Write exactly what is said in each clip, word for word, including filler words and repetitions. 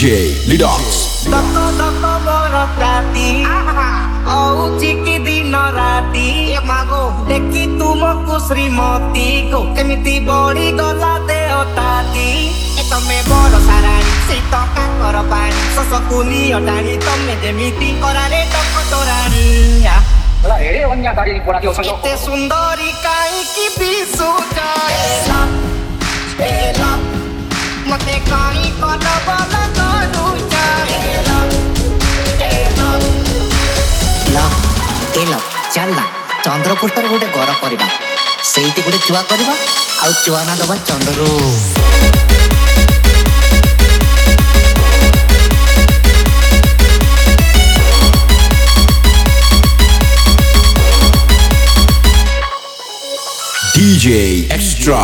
J Lidox. Doko doko borokati, auci ki dino rati, mago deki tumoku Srimoti, ko kemiti bodi gola deotati. Tome boro sarani, sito kakoro pani, sosoku ni odani, tome demiti korare toko torani. La ere ogni dari por aquí osando. Ite sundari kai ki bisu jaela, jaela, mate kai kono bala kono jaela, jaela. ला एला चलला चंद्रपुर तर गोटे घर करबा सेठी गोटे चुआ करबा आ चुआ ना दबा चंद्ररू D J Extra.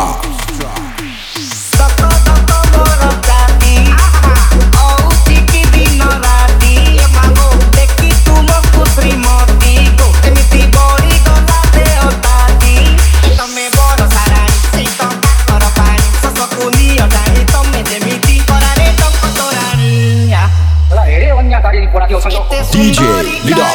Doko doko borokati, auci ki dino rati, mago deki tumoku Srimoti, ko kemiti bodi gola deotati. Tome boro sarani, sito kakoro pani, sosoku ni odani, tome demiti korare toko torani. La ere ogni dari por aquí osando. D J Lidox.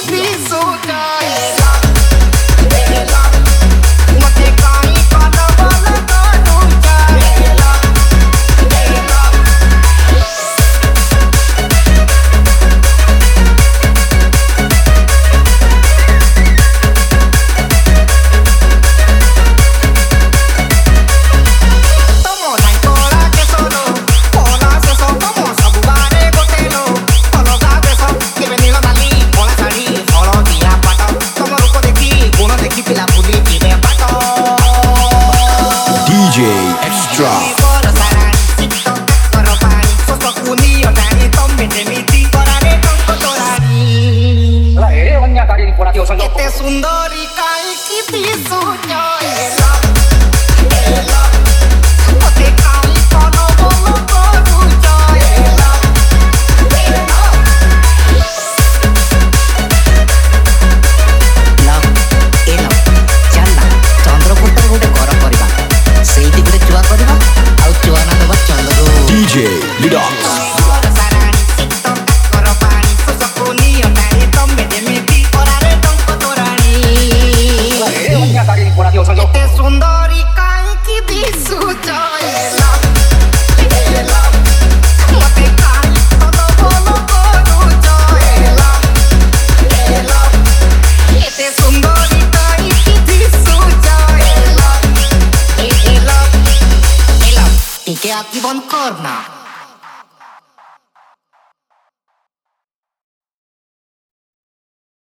D J Extra. La ere ogni dari por aquí osando. Este sundari kai ki bisu jaela, jaela, mate kai kono bolo kono jaela, jaela. ला एला चलला चंद्रपुर तर गोटे घर करबा सेठी गोटे चुआ करबा आ चुआ ना दबा चंद्ररू D J Lidox. La ere ogni dari por aquí osando. सुंदरी काई की दिसु जाएला, जाएला, मते काई तलो बोलो कोनु जाएला, जाएला, एते सुंदरी काई की दिसु जाएला, जाएला, एला, टिके आकी बंद करना